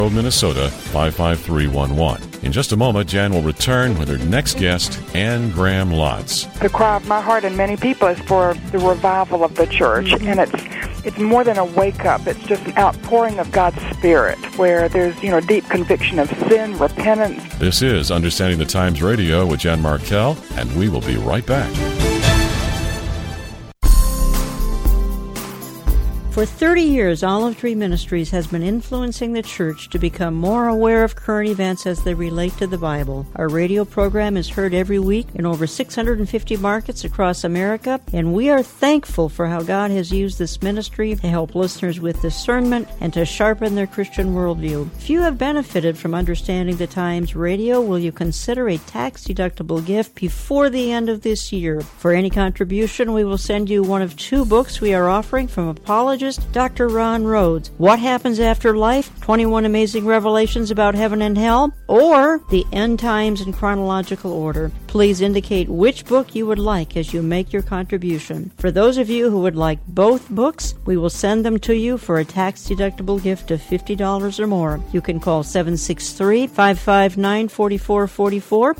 Minnesota 55311. In just a moment, Jan will return with her next guest, Ann Graham Lotz. The cry of my heart and many people is for the revival of the church, and it's more than a wake-up. It's just an outpouring of God's Spirit where there's, deep conviction of sin, repentance. This is Understanding the Times Radio with Jan Markell, and we will be right back. For 30 years, Olive Tree Ministries has been influencing the church to become more aware of current events as they relate to the Bible. Our radio program is heard every week in over 650 markets across America, and we are thankful for how God has used this ministry to help listeners with discernment and to sharpen their Christian worldview. If you have benefited from Understanding the Times Radio, will you consider a tax-deductible gift before the end of this year? For any contribution, we will send you one of 2 books we are offering from apologist Dr. Ron Rhodes, What Happens After Life, 21 Amazing Revelations About Heaven and Hell, or The End Times in Chronological Order. Please indicate which book you would like as you make your contribution. For those of you who would like both books, we will send them to you for a tax-deductible gift of $50 or more. You can call 763-559-4444,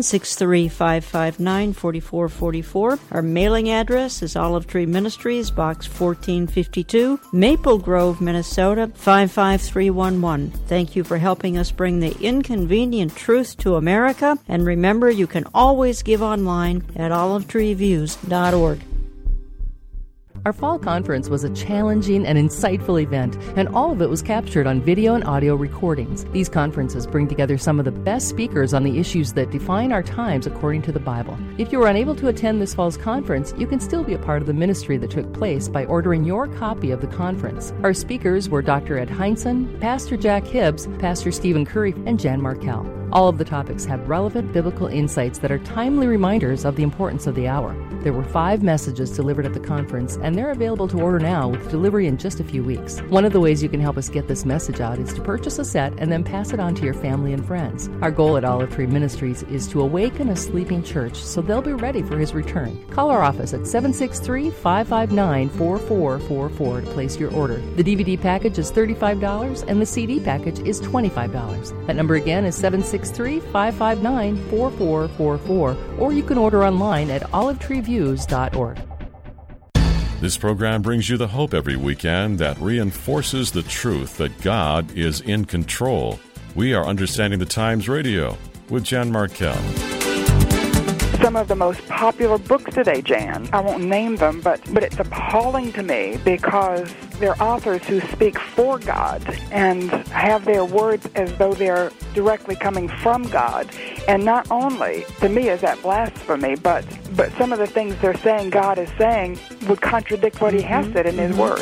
763-559-4444. Our mailing address is Olive Tree Ministries, Box 1452, Maple Grove, Minnesota 55311. Thank you for helping us bring the inconvenient truth to America, and remember, you can always give online at olivetreeviews.org. Our fall conference was a challenging and insightful event, and all of it was captured on video and audio recordings. These conferences bring together some of the best speakers on the issues that define our times according to the Bible. If you were unable to attend this fall's conference, you can still be a part of the ministry that took place by ordering your copy of the conference. Our speakers were Dr. Ed Heinzen, Pastor Jack Hibbs, Pastor Stephen Curry, and Jan Markell. All of the topics have relevant biblical insights that are timely reminders of the importance of the hour. There were 5 messages delivered at the conference, and they're available to order now with delivery in just a few weeks. One of the ways you can help us get this message out is to purchase a set and then pass it on to your family and friends. Our goal at Olive Tree Ministries is to awaken a sleeping church so they'll be ready for His return. Call our office at 763-559-4444 to place your order. The DVD package is $35 and the CD package is $25. That number again is 763-559-4444, or you can order online at olivetreeviews.org. This program brings you the hope every weekend that reinforces the truth that God is in control. We are Understanding the Times Radio with Jan Markell. Some of the most popular books today, Jan, I won't name them, but it's appalling to me because they're authors who speak for God and have their words as though they're directly coming from God. And not only, to me, is that blasphemy, but some of the things they're saying God is saying would contradict what He has said in His Word.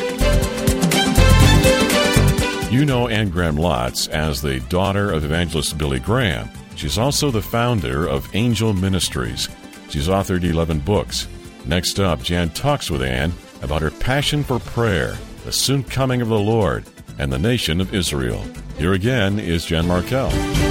You know Ann Graham Lotz as the daughter of evangelist Billy Graham. She's also the founder of Angel Ministries. She's authored 11 books. Next up, Jan talks with Ann about her passion for prayer, the soon coming of the Lord, and the nation of Israel. Here again is Jan Markell.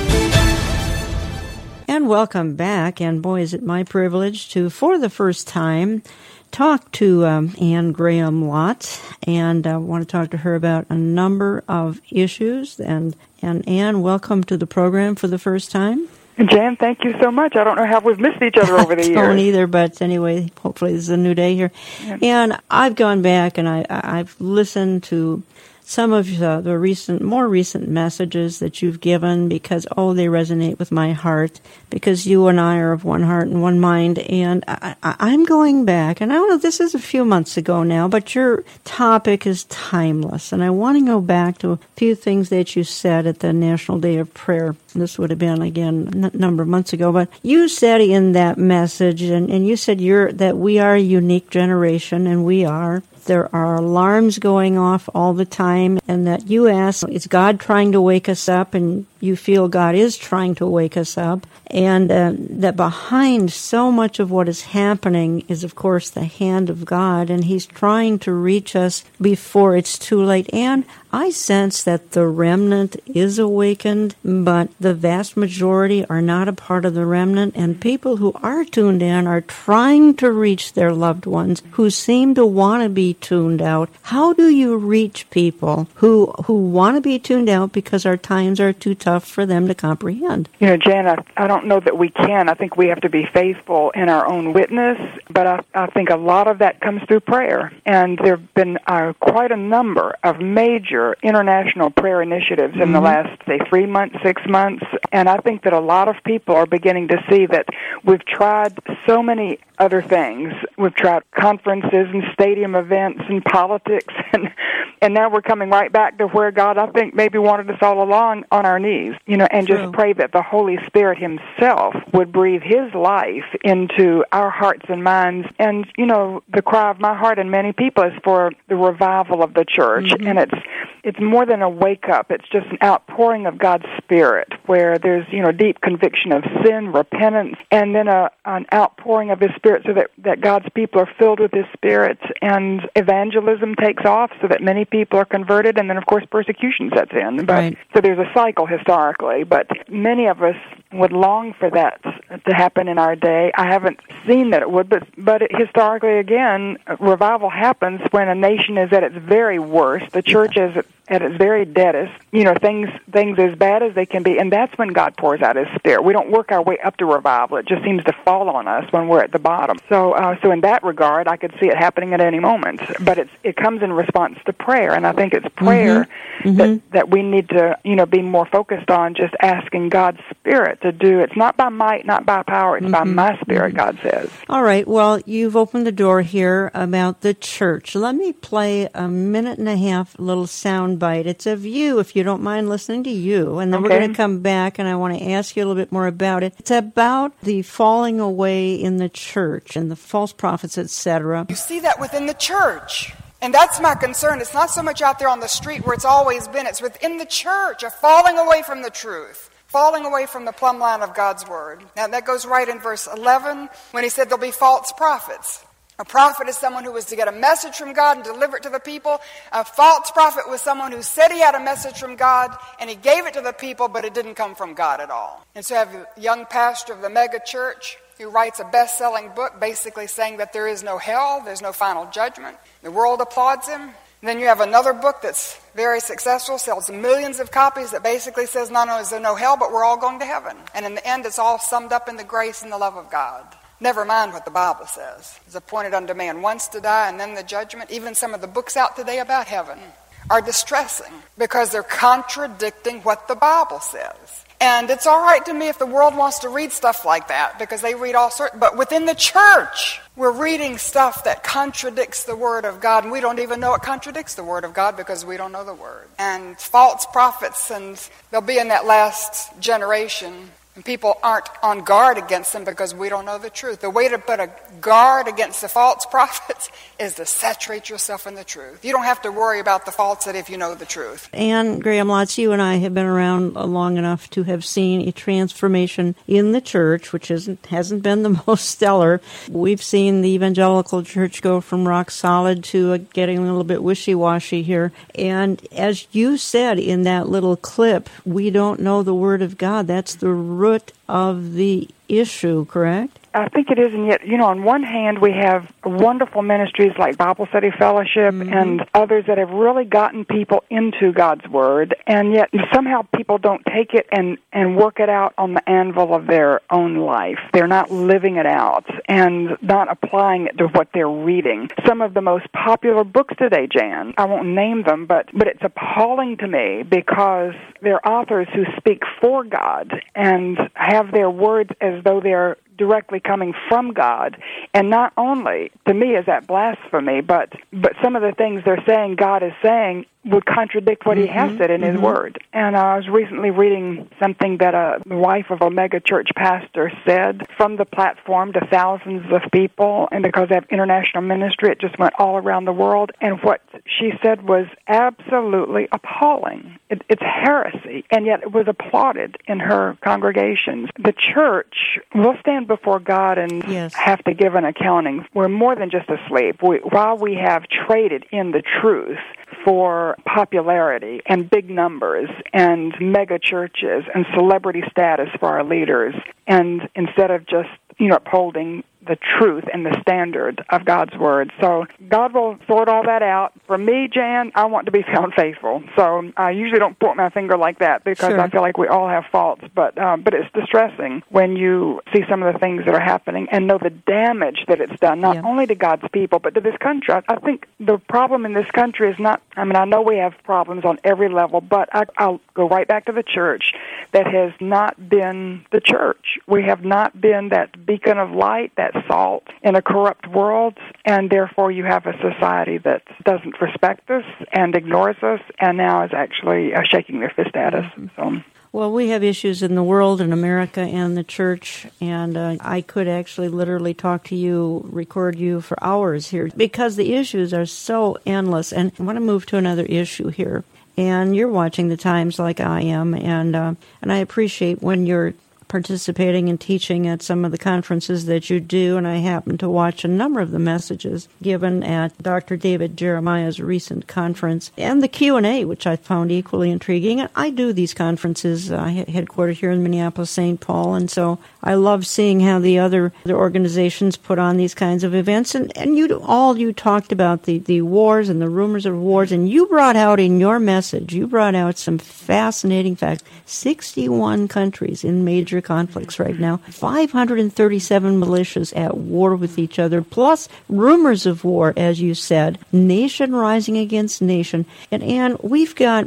And welcome back. And boy, is it my privilege to, for the first time, talk to Ann Graham Lotz, and I want to talk to her about a number of issues. And Ann, welcome to the program for the first time. Jan, thank you so much. I don't know how we've missed each other over the years. I don't either, but anyway, hopefully this is a new day here. Yeah. And I've gone back and I've listened to some of the more recent messages that you've given because, they resonate with my heart because you and I are of one heart and one mind. And I'm going back, and I don't know, this is a few months ago now, but your topic is timeless. And I want to go back to a few things that you said at the National Day of Prayer. This would have been, again, a number of months ago. But you said in that message, and you said that we are a unique generation, and we are. There are alarms going off all the time, and that you ask, is God trying to wake us up? And you feel God is trying to wake us up, and that behind so much of what is happening is, of course, the hand of God, and He's trying to reach us before it's too late. And I sense that the remnant is awakened, but the vast majority are not a part of the remnant, and people who are tuned in are trying to reach their loved ones who seem to want to be tuned out. How do you reach people who want to be tuned out because our times are too tough for them to comprehend? Jan, I don't know that we can. I think we have to be faithful in our own witness, but I think a lot of that comes through prayer. And there have been quite a number of major international prayer initiatives in the last, say, 3 months, 6 months. And I think that a lot of people are beginning to see that we've tried so many other things. We've tried conferences and stadium events and politics, and now we're coming right back to where God, I think, maybe wanted us all along on our knees, and True. Just pray that the Holy Spirit Himself would breathe His life into our hearts and minds. And, the cry of my heart and many people is for the revival of the church, and it's more than a wake-up. It's just an outpouring of God's Spirit where there's, deep conviction of sin, repentance, and then an outpouring of His Spirit so that God's people are filled with His Spirit, and evangelism takes off so that many people are converted, and then, of course, persecution sets in. But So there's a cycle historically, but many of us would long for that to happen in our day. I haven't seen that it would, but historically, again, revival happens when a nation is at its very worst, the church is at its very deadest, things as bad as they can be, and that's when God pours out His Spirit. We don't work our way up to revival. It just seems to fall on us when we're at the bottom. So in that regard, I could see it happening at any moment, but it comes in response to prayer, and I think it's prayer that we need to, be more focused on, just asking God's Spirit to do. It's not by might, not by power, it's by my Spirit, God says. All right, well, you've opened the door here about the church. Let me play a 1.5-minute little sound bite. It's of you, if you don't mind listening to you, and then we're going to come back, and I want to ask you a little bit more about it. It's about the falling away in the church and the false prophets, etc. You see that within the church. And that's my concern. It's not so much out there on the street where it's always been. It's within the church, a falling away from the truth, falling away from the plumb line of God's Word. Now, that goes right in verse 11 when He said there'll be false prophets. A prophet is someone who was to get a message from God and deliver it to the people. A false prophet was someone who said he had a message from God and he gave it to the people, but it didn't come from God at all. And so I have a young pastor of the mega church who writes a best-selling book basically saying that there is no hell, there's no final judgment. The world applauds him. And then you have another book that's very successful, sells millions of copies, that basically says not only is there no hell, but we're all going to heaven. And in the end, it's all summed up in the grace and the love of God. Never mind what the Bible says. It's appointed unto man once to die and then the judgment. Even some of the books out today about heaven are distressing because they're contradicting what the Bible says. And it's all right to me if the world wants to read stuff like that because they read all sorts. But within the church, we're reading stuff that contradicts the Word of God. And we don't even know it contradicts the Word of God because we don't know the Word. And false prophets, and they'll be in that last generation. And people aren't on guard against them because we don't know the truth. The way to put a guard against the false prophets is to saturate yourself in the truth. You don't have to worry about the falsehood if you know the truth. Anne Graham Lotz, you and I have been around long enough to have seen a transformation in the church, which hasn't been the most stellar. We've seen the evangelical church go from rock solid to getting a little bit wishy-washy here. And as you said in that little clip, we don't know the Word of God. That's the root of the issue, correct? I think it is, and yet, on one hand, we have wonderful ministries like Bible Study Fellowship and others that have really gotten people into God's Word, and yet somehow people don't take it and work it out on the anvil of their own life. They're not living it out and not applying it to what they're reading. Some of the most popular books today, Jan, I won't name them, but it's appalling to me because they're authors who speak for God and have their words as though they're directly coming from God. And not only, to me, is that blasphemy, but some of the things they're saying God is saying would contradict what he has said in his word. And I was recently reading something that the wife of a mega church pastor said from the platform to thousands of people, and because they have international ministry, it just went all around the world. And what she said was absolutely appalling. It's heresy, and yet it was applauded in her congregations. The church will stand before God and have to give an accounting. We're more than just asleep. While we have traded in the truth for popularity and big numbers and mega churches and celebrity status for our leaders, and instead of just upholding the truth and the standard of God's Word. So God will sort all that out. For me, Jan, I want to be found faithful. So I usually don't point my finger like that because I feel like we all have faults. But it's distressing when you see some of the things that are happening and know the damage that it's done, not only to God's people, but to this country. I think the problem in this country is not, I know we have problems on every level, but I'll go right back to the church that has not been the church. We have not been that beacon of light, that salt in a corrupt world, and therefore you have a society that doesn't respect us and ignores us, and now is actually shaking their fist at us. So. Well, we have issues in the world, in America, and the church, and I could actually literally talk to you, record you for hours here, because the issues are so endless. And I want to move to another issue here. And you're watching the Times like I am, and I appreciate when you're participating and teaching at some of the conferences that you do, and I happen to watch a number of the messages given at Dr. David Jeremiah's recent conference, and the Q&A, which I found equally intriguing. And I do these conferences headquartered here in Minneapolis, St. Paul, and so I love seeing how the other organizations put on these kinds of events. And you talked about the wars and the rumors of wars, and you brought out in your message, some fascinating facts. 61 countries in major conflicts right now, 537 militias at war with each other, plus rumors of war, as you said, nation rising against nation. And we've got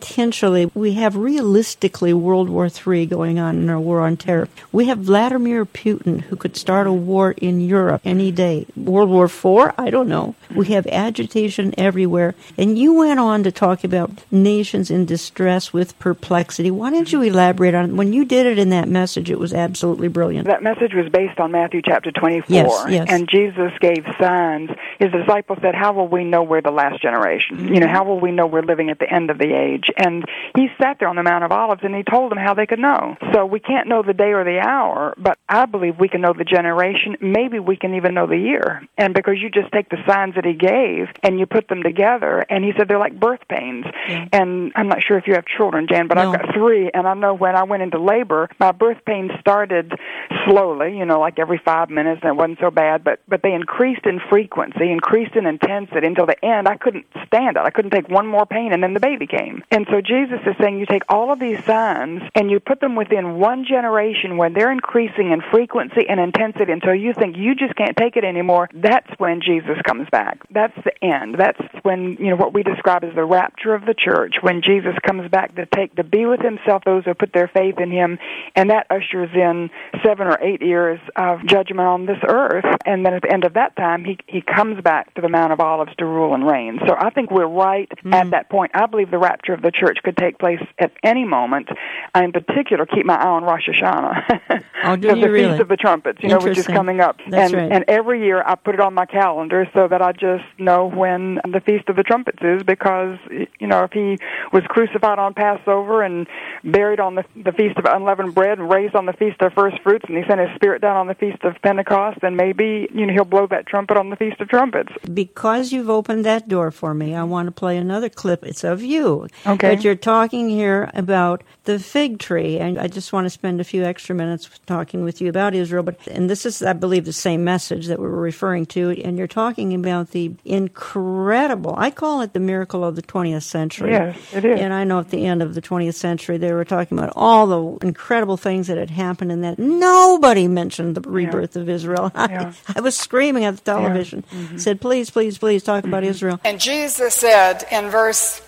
we have realistically World War III going on in our war on terror. We have Vladimir Putin, who could start a war in Europe any day. World War IV? I don't know. We have agitation everywhere. And you went on to talk about nations in distress with perplexity. Why don't you elaborate on it? When you did it in that message, it was absolutely brilliant. That message was based on Matthew chapter 24. Yes. And Jesus gave signs. His disciples said, how will we know we're the last generation? How will we know we're living at the end of the age? And he sat there on the Mount of Olives and he told them how they could know. So we can't know the day or the hour, but I believe we can know the generation. Maybe we can even know the year. And because you just take the signs that he gave and you put them together, and he said they're like birth pains. Yeah. And I'm not sure if you have children, Jan, but I've got 3, and I know when I went into labor, my birth pains started slowly, like every 5 minutes, and it wasn't so bad, but they increased in frequency, increased in intensity until the end. I couldn't stand it. I couldn't take one more pain, and then the baby came. And so Jesus is saying you take all of these signs and you put them within one generation when they're increasing in frequency and intensity until you think you just can't take it anymore. That's when Jesus comes back. That's the end. That's when, what we describe as the rapture of the church, when Jesus comes back to be with himself those who put their faith in him, and that ushers in 7 or 8 years of judgment on this earth. And then at the end of that time, he comes back to the Mount of Olives to rule and reign. So I think we're right at that point. I believe the rapture of the church could take place at any moment. I, in particular, keep my eye on Rosh Hashanah. Oh, do you really? Feast of the Trumpets, which is coming up. That's right. And every year I put it on my calendar so that I just know when the Feast of the Trumpets is, because, if he was crucified on Passover and buried on the Feast of Unleavened Bread and raised on the Feast of First Fruits, and he sent his Spirit down on the Feast of Pentecost, then maybe, he'll blow that trumpet on the Feast of Trumpets. Because you've opened that door for me, I want to play another clip. It's of you. Okay. But you're talking here about the fig tree, and I just want to spend a few extra minutes talking with you about Israel. And this is, I believe, the same message that we were referring to, and you're talking about the incredible, I call it the miracle of the 20th century. Yes, it is. And I know at the end of the 20th century, they were talking about all the incredible things that had happened, and that nobody mentioned the rebirth of Israel. I was screaming at the television, said, please, please, please talk about Israel. And Jesus said in verse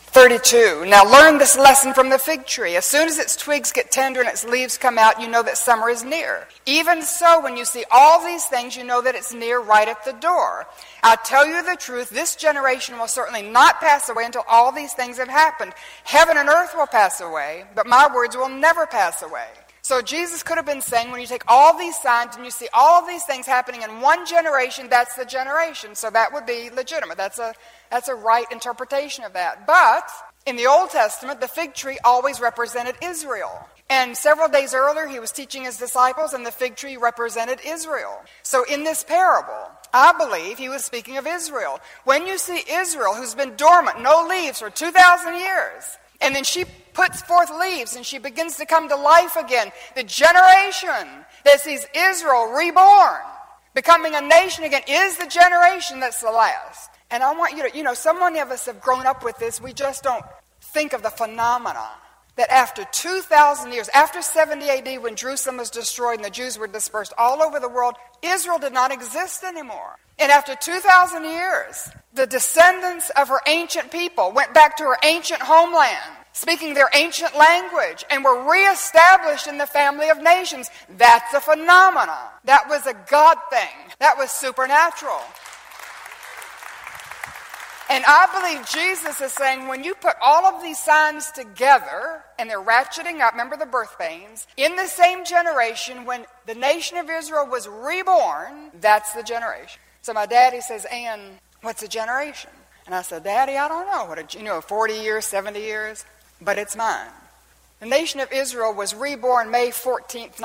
32. Now learn this lesson from the fig tree. As soon as its twigs get tender and its leaves come out, you know that summer is near. Even so, when you see all these things, you know that it's near, right at the door. I tell you the truth, this generation will certainly not pass away until all these things have happened. Heaven and earth will pass away, but my words will never pass away. So Jesus could have been saying, when you take all these signs and you see all of these things happening in one generation, that's the generation. So that would be legitimate. That's a right interpretation of that. But in the Old Testament, the fig tree always represented Israel. And several days earlier, he was teaching his disciples, and the fig tree represented Israel. So in this parable, I believe he was speaking of Israel. When you see Israel, who's been dormant, no leaves for 2,000 years, and then she puts forth leaves and she begins to come to life again, the generation that sees Israel reborn, becoming a nation again, is the generation that's the last. And I want you to, so many of us have grown up with this, we just don't think of the phenomena that after 2,000 years, after 70 AD, when Jerusalem was destroyed and the Jews were dispersed all over the world, Israel did not exist anymore. And after 2,000 years, the descendants of her ancient people went back to her ancient homeland, speaking their ancient language, and were reestablished in the family of nations. That's a phenomenon. That was a God thing. That was supernatural. And I believe Jesus is saying, when you put all of these signs together, and they're ratcheting up, remember the birth pains, in the same generation, when the nation of Israel was reborn, that's the generation. So my daddy says, Ann, what's a generation? And I said, Daddy, I don't know. 40 years, 70 years? But it's mine. The nation of Israel was reborn May 14th,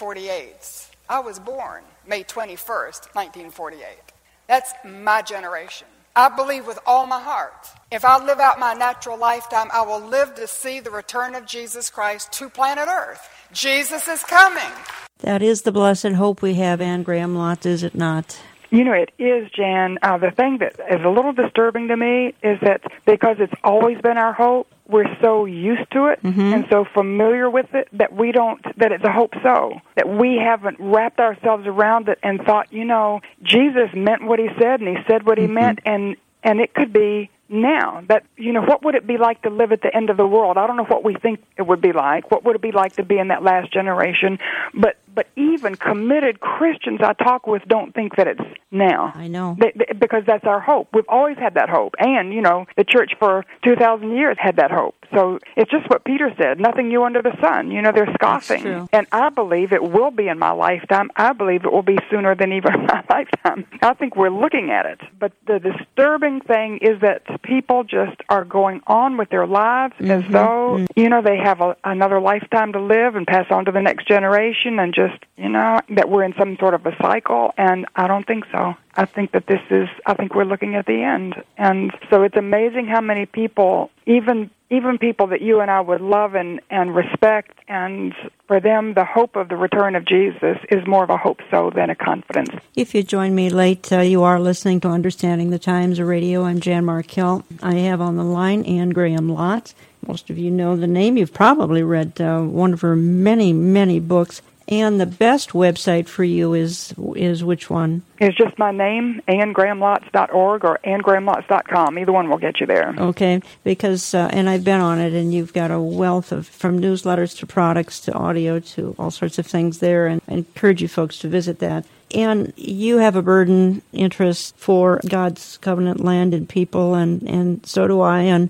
1948. I was born May 21st, 1948. That's my generation. I believe with all my heart, if I live out my natural lifetime, I will live to see the return of Jesus Christ to planet Earth. Jesus is coming. That is the blessed hope we have, Ann Graham Lotz, is it not? It is, Jan. The thing that is a little disturbing to me is that because it's always been our hope, we're so used to it and so familiar with it that that it's a hope so, that we haven't wrapped ourselves around it and thought, Jesus meant what he said and he said what he meant, and it could be now. That, what would it be like to live at the end of the world? I don't know what we think it would be like. What would it be like to be in that last generation? But even committed Christians I talk with don't think that it's now. I know. Because that's our hope. We've always had that hope. And, the church for 2,000 years had that hope. So it's just what Peter said, nothing new under the sun. They're scoffing. That's true. And I believe it will be in my lifetime. I believe it will be sooner than even my lifetime. I think we're looking at it. But the disturbing thing is that people just are going on with their lives as though, they have another lifetime to live and pass on to the next generation, and just, that we're in some sort of a cycle. And I don't think so. I think that I think we're looking at the end. And so it's amazing how many people, even people that you and I would love and respect, and for them, the hope of the return of Jesus is more of a hope so than a confidence. If you join me late, you are listening to Understanding the Times Radio. I'm Jan Markell. I have on the line Ann Graham Lotz. Most of you know the name. You've probably read one of her many, many books. And the best website for you is which one? It's just my name, AnnGrahamLotz.org or AnnGrahamLotz.com. Either one will get you there. Okay, because, and I've been on it, and you've got a wealth of, from newsletters to products to audio to all sorts of things there, and I encourage you folks to visit that. And you have a burden interest for God's covenant land and people, and so do I. And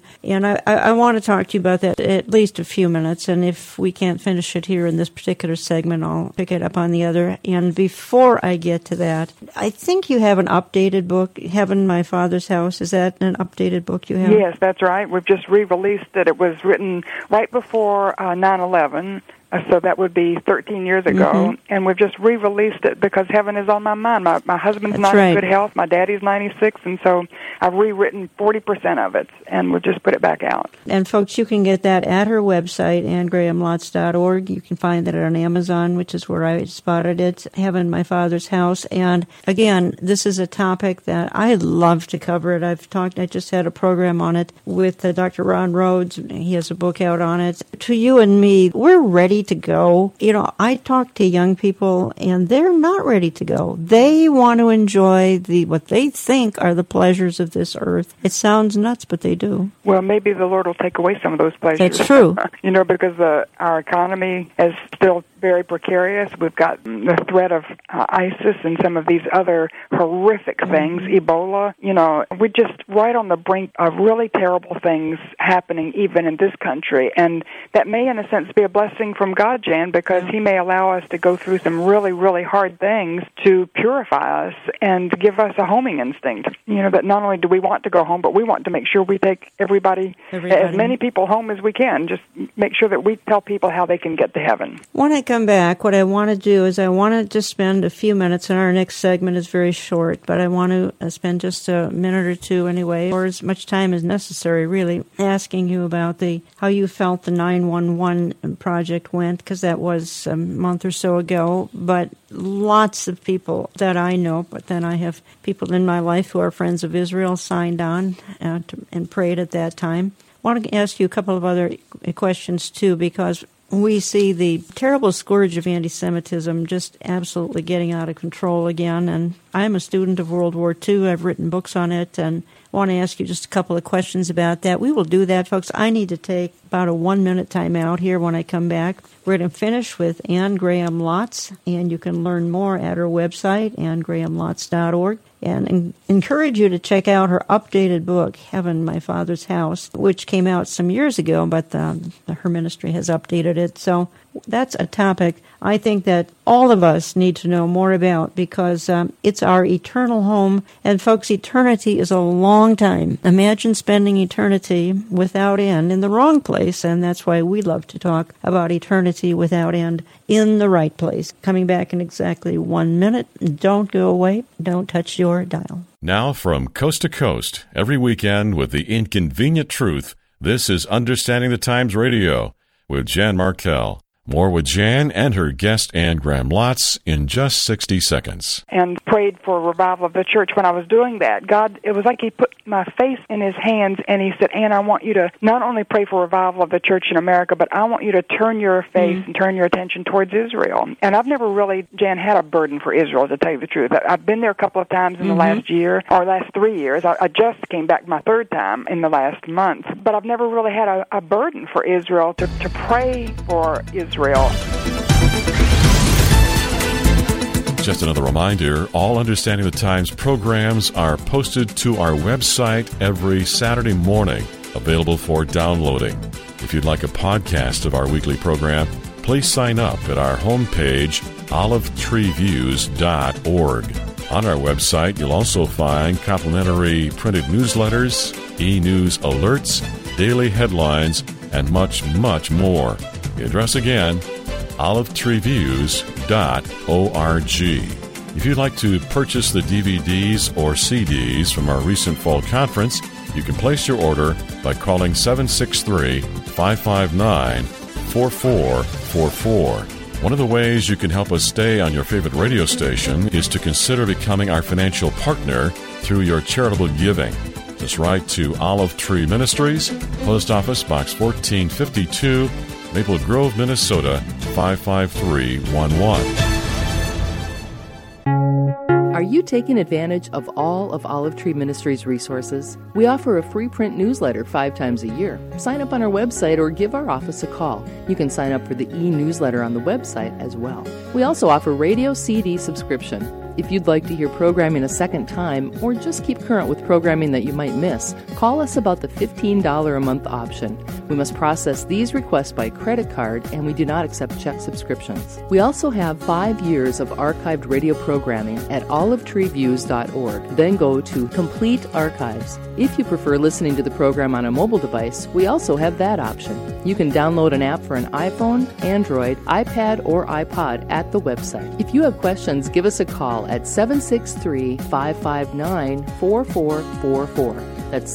I want to talk to you about that at least a few minutes. And if we can't finish it here in this particular segment, I'll pick it up on the other. And before I get to that, I think you have an updated book, Heaven, My Father's House. Is that an updated book you have? Yes, that's right. We've just re-released it. It was written right before 9/11. So that would be 13 years ago, and we've just re-released it because heaven is on my mind. My husband's not in good health, my daddy's 96, and so I've rewritten 40% of it, and we've just put it back out. And folks, you can get that at her website, AnnGrahamLotz.org. You can find it on Amazon, which is where I spotted it, Heaven, My Father's House. And again, this is a topic that I love to cover it. I just had a program on it with Dr. Ron Rhodes. He has a book out on it. To you and me, we're ready to go. I talk to young people, and they're not ready to go. They want to enjoy what they think are the pleasures of this earth. It sounds nuts, but they do. Well, maybe the Lord will take away some of those pleasures. That's true. Because our economy is still very precarious. We've got the threat of ISIS and some of these other horrific things, Ebola. We're just right on the brink of really terrible things happening even in this country. And that may, in a sense, be a blessing from God, Jan, because He may allow us to go through some really, really hard things to purify us and give us a homing instinct. That not only do we want to go home, but we want to make sure we take everybody, as many people home as we can. Just make sure that we tell people how they can get to heaven. When I come back, what I want to do is I want to just spend a few minutes, and our next segment is very short, but I want to spend just a minute or two anyway, or as much time as necessary, really, asking you about how you felt the 911 project went, because that was a month or so ago. But lots of people that I know, but then I have people in my life who are friends of Israel signed on and prayed at that time. I want to ask you a couple of other questions, too, because we see the terrible scourge of anti-Semitism just absolutely getting out of control again. And I'm a student of World War II. I've written books on it, and I want to ask you just a couple of questions about that. We will do that, folks. I need to take about a 1-minute time out here when I come back. We're going to finish with Anne Graham Lotz, and you can learn more at her website, annegrahamlotz.org. And encourage you to check out her updated book, Heaven, My Father's House, which came out some years ago, but her ministry has updated it. So that's a topic I think that all of us need to know more about, because it's our eternal home. And folks, eternity is a long time. Imagine spending eternity without end in the wrong place, and that's why we love to talk about eternity without end in the right place. Coming back in exactly 1 minute. Don't go away. Don't touch your dial. Now from coast to coast, every weekend with the inconvenient truth, this is Understanding the Times Radio with Jan Markell. More with Jan and her guest, Anne Graham Lotz, in just 60 seconds. And prayed for revival of the church. When I was doing that, God, it was like He put my face in His hands, and He said, Anne, I want you to not only pray for revival of the church in America, but I want you to turn your face and turn your attention towards Israel. And I've never really, Jan, had a burden for Israel, to tell you the truth. I've been there a couple of times in the last year, or last 3 years. I just came back my third time in the last month. But I've never really had a burden for Israel, to pray for Israel. Just another reminder, all Understanding the Times programs are posted to our website every Saturday morning, available for downloading. If you'd like a podcast of our weekly program, please sign up at our homepage, olivetreeviews.org. On our website, you'll also find complimentary printed newsletters, e-news alerts, daily headlines, and much, much more. The address again, olivetreeviews.org. If you'd like to purchase the DVDs or CDs from our recent fall conference, you can place your order by calling 763-559-4444. One of the ways you can help us stay on your favorite radio station is to consider becoming our financial partner through your charitable giving. Just write to Olive Tree Ministries, Post Office Box 1452, Maple Grove, Minnesota, 55311. Are you taking advantage of all of Olive Tree Ministries' resources? We offer a free print newsletter 5 times a year. Sign up on our website or give our office a call. You can sign up for the e-newsletter on the website as well. We also offer radio CD subscription. If you'd like to hear programming a second time or just keep current with programming that you might miss, call us about the $15 a month option. We must process these requests by credit card, and we do not accept check subscriptions. We also have 5 years of archived radio programming at olivetreeviews.org. Then go to Complete Archives. If you prefer listening to the program on a mobile device, we also have that option. You can download an app for an iPhone, Android, iPad, or iPod at the website. If you have questions, give us a call at 763-559-4444. That's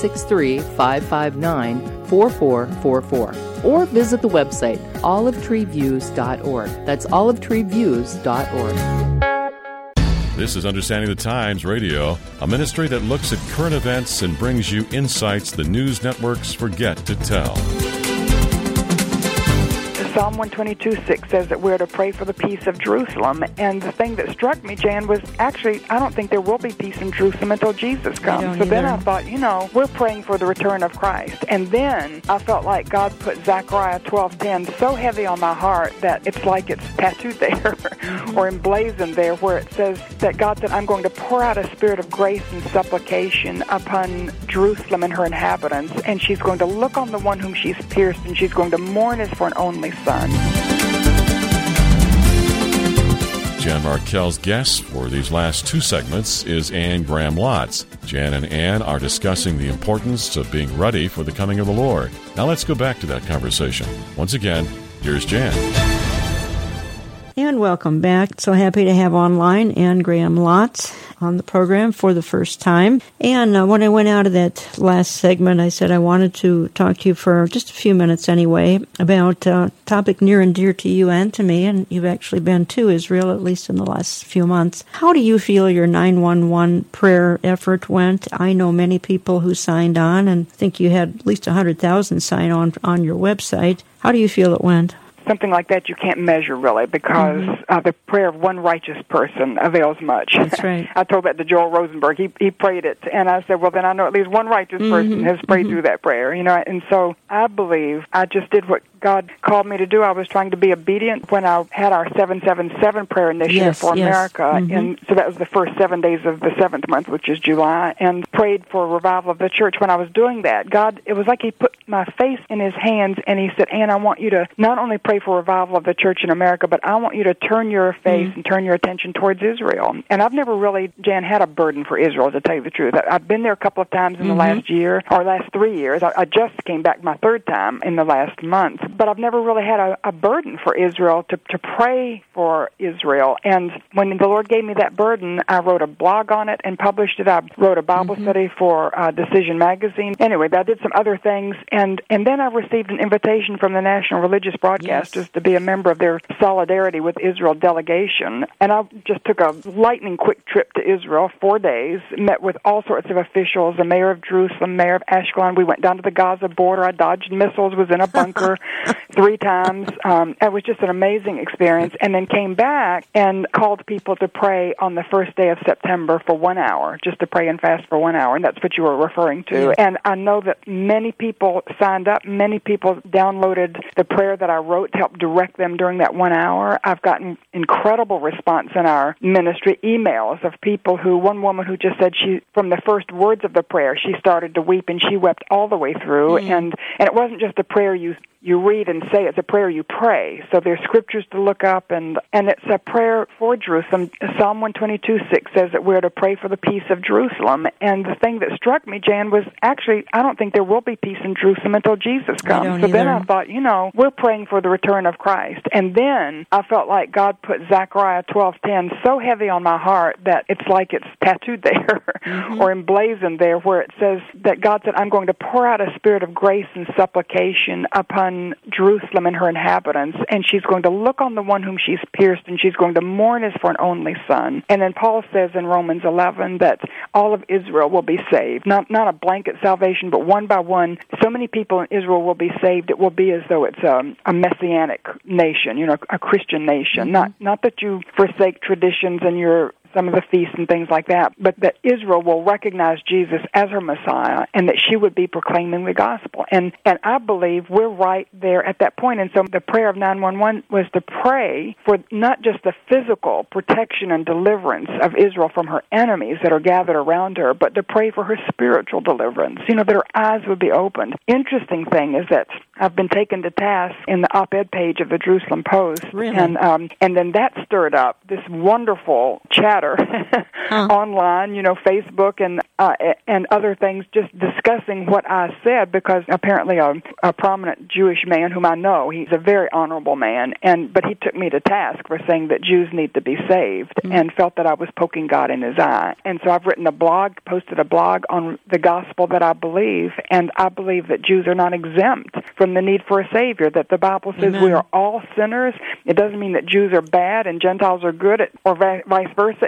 763-559-4444. Or visit the website, olivetreeviews.org. That's olivetreeviews.org. This is Understanding the Times Radio, a ministry that looks at current events and brings you insights the news networks forget to tell. Psalm 122:6 says that we're to pray for the peace of Jerusalem. And the thing that struck me, Jan, was actually, I don't think there will be peace in Jerusalem until Jesus comes. So then I thought, we're praying for the return of Christ. And then I felt like God put Zechariah 12:10 so heavy on my heart that it's like it's tattooed there or emblazoned there, where it says that God said, I'm going to pour out a spirit of grace and supplication upon Jerusalem and her inhabitants, and she's going to look on the one whom she's pierced, and she's going to mourn as for an only son. Jan Markell's guest for these last two segments is Anne Graham Lotz. Jan and Anne are discussing the importance of being ready for the coming of the Lord. Now let's go back to that conversation. Once again, here's Jan. And welcome back. So happy to have online Anne Graham Lotz on the program for the first time. And when I went out of that last segment, I said I wanted to talk to you for just a few minutes anyway about a topic near and dear to you and to me, and you've actually been to Israel, at least in the last few months. How do you feel your 911 prayer effort went? I know many people who signed on, and I think you had at least 100,000 sign on your website. How do you feel it went? Something like that you can't measure, really, because the prayer of one righteous person avails much. That's right. I told that to Joel Rosenberg. He prayed it, and I said, well, then I know at least one righteous person has prayed through that prayer. And so I believe I just did what God called me to do. I was trying to be obedient when I had our 777 prayer initiative for America, and so that was the first 7 days of the 7th month, which is July, and prayed for a revival of the church. When I was doing that, God, it was like He put my face in His hands, and He said, Anne, I want you to not only pray for revival of the church in America, but I want you to turn your face and turn your attention towards Israel. And I've never really, Jan, had a burden for Israel, to tell you the truth. I've been there a couple of times in the last year, or last 3 years. I just came back my third time in the last month. But I've never really had a burden for Israel, to pray for Israel. And when the Lord gave me that burden, I wrote a blog on it and published it. I wrote a Bible study for Decision Magazine. Anyway, I did some other things. And then I received an invitation from the National Religious Broadcasters to be a member of their Solidarity with Israel delegation. And I just took a lightning quick trip to Israel, 4 days, met with all sorts of officials, the mayor of Jerusalem, mayor of Ashkelon. We went down to the Gaza border. I dodged missiles, was in a bunker 3 times. It was just an amazing experience. And then came back and called people to pray on the first day of September for 1 hour, just to pray and fast for 1 hour. And that's what you were referring to. And I know that many people signed up. Many people downloaded the prayer that I wrote to help direct them during that 1 hour. I've gotten incredible response in our ministry, emails of people who, one woman who just said she, from the first words of the prayer, she started to weep, and she wept all the way through. And it wasn't just a prayer you read and say, it's a prayer you pray. So there's scriptures to look up, and it's a prayer for Jerusalem. Psalm 122:6 says that we're to pray for the peace of Jerusalem. And the thing that struck me, Jan, was actually, I don't think there will be peace in Jerusalem until Jesus comes. So then I thought, we're praying for the return of Christ. And then I felt like God put Zechariah 12:10 so heavy on my heart that it's like it's tattooed there or emblazoned there, where it says that God said, I'm going to pour out a spirit of grace and supplication upon Jerusalem and her inhabitants, and she's going to look on the one whom she's pierced, and she's going to mourn as for an only son. And then Paul says in Romans 11 that all of Israel will be saved. Not a blanket salvation, but one by one. So many people in Israel will be saved, it will be as though it's a messianic nation, a Christian nation. Not that you forsake traditions and some of the feasts and things like that, but that Israel will recognize Jesus as her Messiah, and that she would be proclaiming the gospel. And I believe we're right there at that point. And so the prayer of 911 was to pray for not just the physical protection and deliverance of Israel from her enemies that are gathered around her, but to pray for her spiritual deliverance, that her eyes would be opened. Interesting thing is that I've been taken to task in the op-ed page of the Jerusalem Post. Really? And then that stirred up this wonderful chatter online, Facebook and other things, just discussing what I said, because apparently a prominent Jewish man whom I know, he's a very honorable man, but he took me to task for saying that Jews need to be saved and felt that I was poking God in his eye. And so I've written a blog, posted a blog on the gospel that I believe, and I believe that Jews are not exempt from the need for a Savior, that the Bible says we are all sinners. It doesn't mean that Jews are bad and Gentiles are good, or vice versa.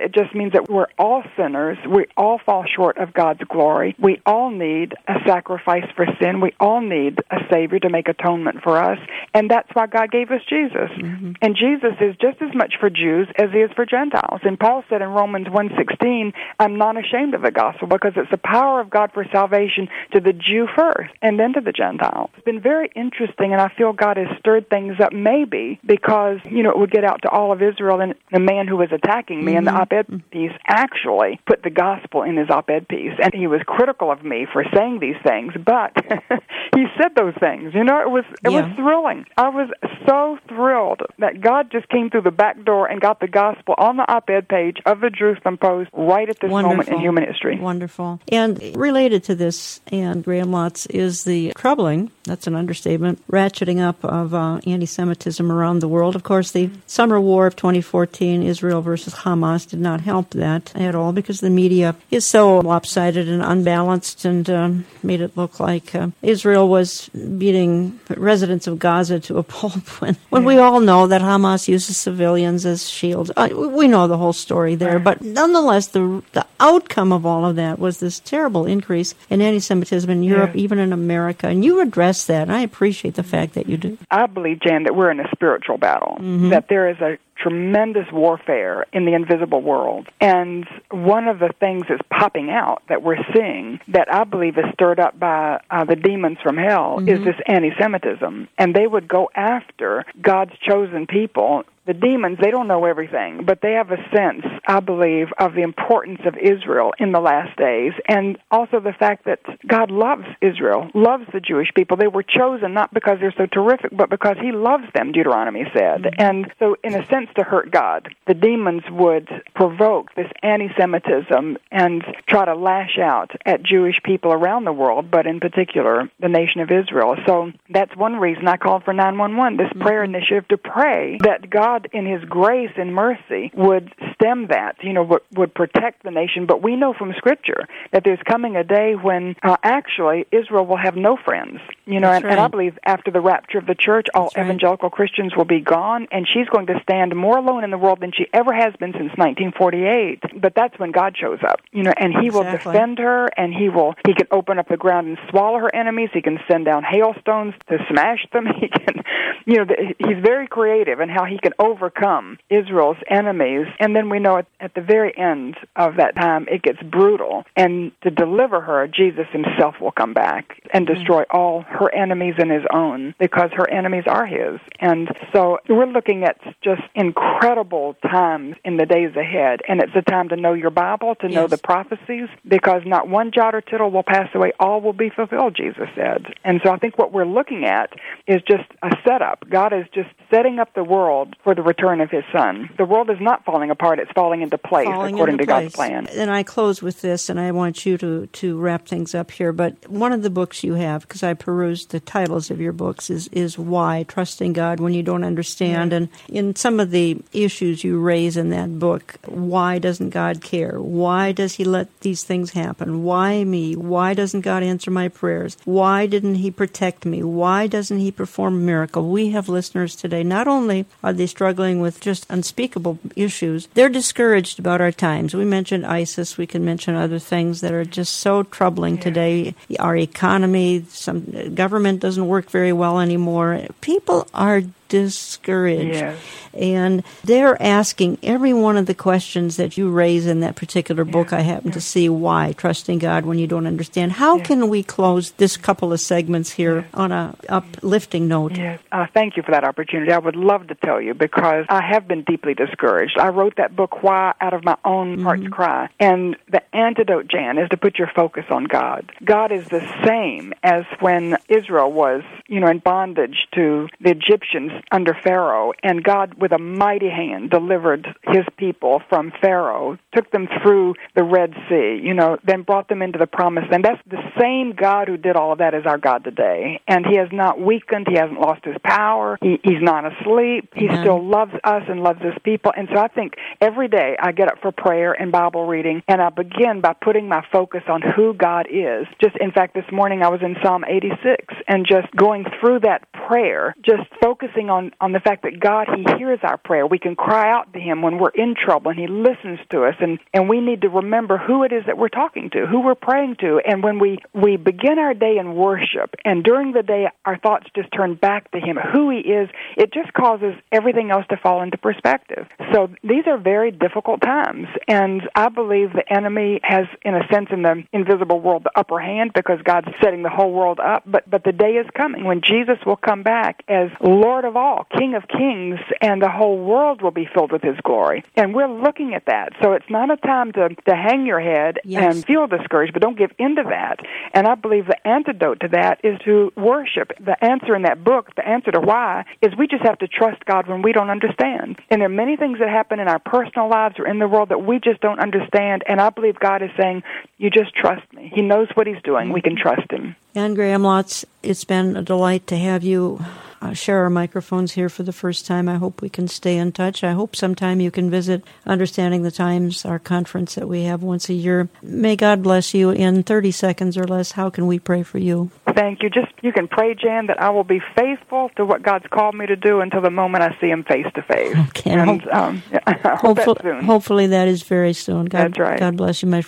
It just means that we're all sinners. We all fall short of God's glory. We all need a sacrifice for sin. We all need a Savior to make atonement for us. And that's why God gave us Jesus. Mm-hmm. And Jesus is just as much for Jews as he is for Gentiles. And Paul said in Romans 1:16, I'm not ashamed of the gospel because it's the power of God for salvation to the Jew first and then to the Gentiles. It's been very interesting, and I feel God has stirred things up maybe because, it would get out to all of Israel, and the man who was attacking me in the op-ed piece actually put the gospel in his op-ed piece. And he was critical of me for saying these things, but he said those things. It was thrilling. I was so thrilled that God just came through the back door and got the gospel on the op-ed page of the Jerusalem Post right at this moment in human history. Wonderful. And related to this, and Graham Lotz, is the troubling, that's an understatement, ratcheting up of anti-Semitism around the world. Of course, the summer war of 2014, Israel versus Hamas, did not help that at all because the media is so lopsided and unbalanced and made it look like Israel was beating residents of Gaza to a pulp when we all know that Hamas uses civilians as shields. We know the whole story there, but nonetheless, the outcome of all of that was this terrible increase in anti-Semitism in Europe, even in America. And you address that, and I appreciate the fact that you do. I believe, Jan, that we're in a spiritual battle, that there is a tremendous warfare in the invisible world. And one of the things that's popping out that we're seeing that I believe is stirred up by the demons from hell is this anti-Semitism. And they would go after God's chosen people. The demons, they don't know everything, but they have a sense, I believe, of the importance of Israel in the last days, and also the fact that God loves Israel, loves the Jewish people. They were chosen not because they're so terrific, but because he loves them, Deuteronomy said. And so, in a sense, to hurt God, the demons would provoke this anti-Semitism and try to lash out at Jewish people around the world, but in particular, the nation of Israel. So that's one reason I called for 911, this prayer initiative to pray that God, in his grace and mercy, would stem that, would protect the nation. But we know from Scripture that there's coming a day when actually Israel will have no friends. And I believe after the rapture of the church, all evangelical Christians will be gone, and she's going to stand more alone in the world than she ever has been since 1948. But that's when God shows up, and he will defend her, and he can open up the ground and swallow her enemies. He can send down hailstones to smash them. He can, he's very creative in how he can overcome Israel's enemies. And then we know at the very end of that time, it gets brutal. And to deliver her, Jesus himself will come back and destroy all her enemies and his own, because her enemies are his. And so we're looking at just incredible times in the days ahead. And it's a time to know your Bible, to know the prophecies, because not one jot or tittle will pass away. All will be fulfilled, Jesus said. And so I think what we're looking at is just a setup. God is just setting up the world for the return of his Son. The world is not falling apart. It's falling into place according to God's plan. And I close with this, and I want you to wrap things up here. But one of the books you have, because I perused the titles of your books, is Why? Trusting God When You Don't Understand. And in some of the issues you raise in that book, why doesn't God care? Why does he let these things happen? Why me? Why doesn't God answer my prayers? Why didn't he protect me? Why doesn't he perform a miracle? We have listeners today. Not only are they struggling with just unspeakable issues, they're discouraged about our times. We mentioned ISIS. We can mention other things that are just so troubling today. Our economy, some government doesn't work very well anymore. People are discouraged. And they're asking every one of the questions that you raise in that particular book. I happen to see Why, Trusting God When You Don't Understand. How can we close this couple of segments here on a uplifting note? Thank you for that opportunity. I would love to tell you, because I have been deeply discouraged. I wrote that book, Why, out of my own heart's cry. And the antidote, Jan, is to put your focus on God. God is the same as when Israel was, in bondage to the Egyptians under Pharaoh, and God, with a mighty hand, delivered his people from Pharaoh, took them through the Red Sea, then brought them into the Promised Land. That's the same God who did all of that as our God today. And he has not weakened. He hasn't lost his power. He's not asleep. He still loves us and loves his people. And so I think every day I get up for prayer and Bible reading, and I begin by putting my focus on who God is. In fact, this morning I was in Psalm 86 and just going through that prayer, just focusing on the fact that God, He hears our prayer. We can cry out to Him when we're in trouble, and He listens to us, and we need to remember who it is that we're talking to, who we're praying to. And when we begin our day in worship, and during the day our thoughts just turn back to Him, who He is, it just causes everything else to fall into perspective. So these are very difficult times, and I believe the enemy has, in a sense, in the invisible world, the upper hand, because God's setting the whole world up. But the day is coming when Jesus will come back as Lord of all, King of kings, and the whole world will be filled with His glory. And we're looking at that. So it's not a time to hang your head and feel discouraged, but don't give in to that. And I believe the antidote to that is to worship. The answer in that book, the answer to why, is we just have to trust God when we don't understand. And there are many things that happen in our personal lives or in the world that we just don't understand, and I believe God is saying, you just trust me. He knows what He's doing. We can trust Him. Anne Graham Lotz, it's been a delight to have you share our microphones here for the first time. I hope we can stay in touch. I hope sometime you can visit Understanding the Times, our conference that we have once a year. May God bless you. In 30 seconds or less, how can we pray for you? Thank you. You can pray, Jan, that I will be faithful to what God's called me to do until the moment I see Him face to face. Okay. And I hope that's soon. Hopefully that is very soon. That's right. God bless you, my friend.